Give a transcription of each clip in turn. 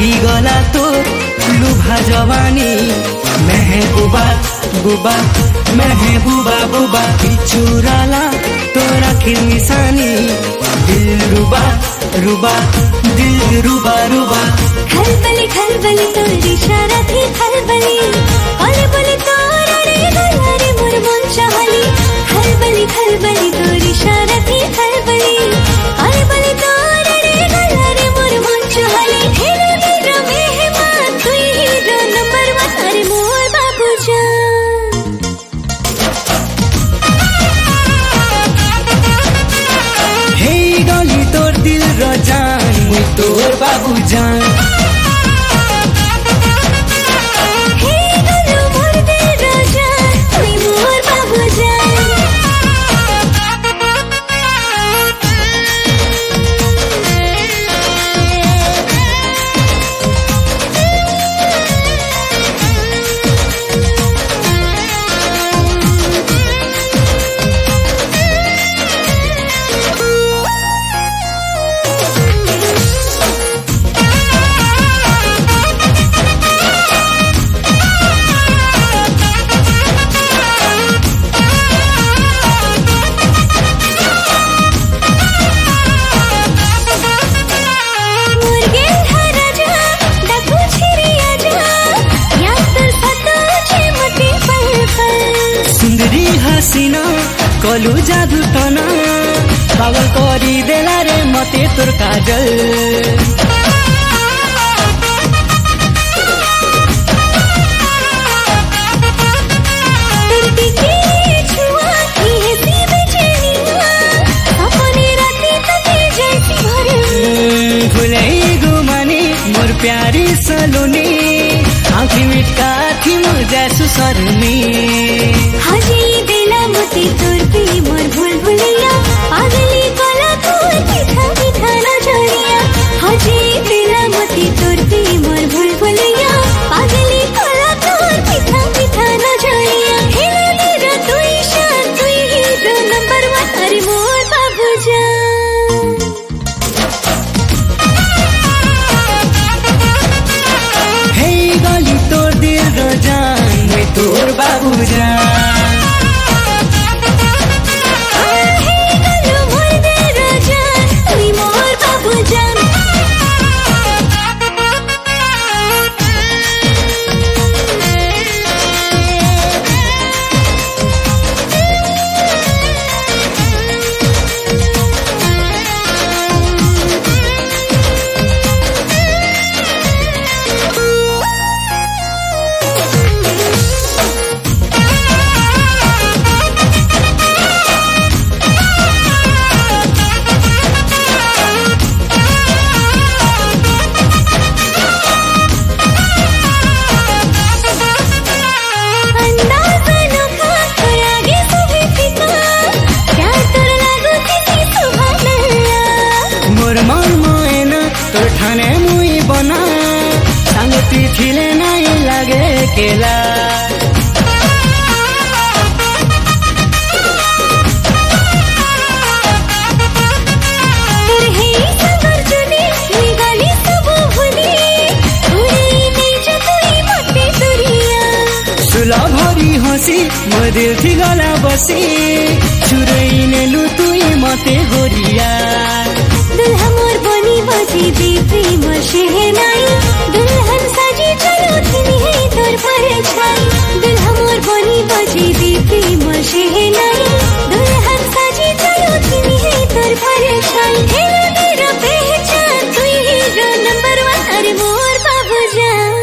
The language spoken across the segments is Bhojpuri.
भागिगला तोर लुभा जवानी महबूबा बुबा महबूबा बुबा बिछुराला तोर आखिर निशानी दिल रुबा रुबा दिल रुबा रुबा खलबली तोर इशारा थी खलबली बोले बोले तोर रे गला रे मोर मन चाहली खलबली तोर इशारा थी खलबली बोले बोले तोर रे गला रे मोर मन चाहली हेरे मेरा मेहमान तू ही जो नंबर 1 अरे मोर बाबू जान हे गली तोर दिल र जान मुई तोर बाबू जान हसीना कलु जादू तना पागल करी देला रे मते तोर काजल भुलै गुमानी मोर प्यारी सलोनी आँखी मिटका थी मुझे सुसरनी हाजी बेला मोती तोर पे मोर भूल भुलिया पागली कोला तोर पिठा पिठा ना जोड़िया हाजी बेला मोती तोर पे मोर भूल भुलिया पागली कोला तोर पिठा पिठा ना जोड़िया हेरे मेरा तू ही शान तू ही हीरो नंबर 1 अरे मोर बाबू जान हे गली तोर दिल र जान मुई तोर बाबू जान तिथिले नहीं लगे केला सुलभ भरी हसी मोर दिल थी गला बसी छुरैने लु तुई मते गोरिया दुल्हा मोर बनी बजी दी प्रेम शहनाई दुल्हन साजी चलो थिनी है तोर पर छाई दुल्हा मोर बनी बजी दी प्रेम शहनाई दुल्हन साजी चलो थिनी है तोर पर छाई हेरे मेरा पहचान तू ही हीरो नंबर 1 अरे मोर बाबू जान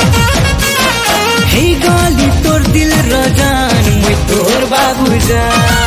हे गली तोर दिल र जान मुई तोर बाबू जान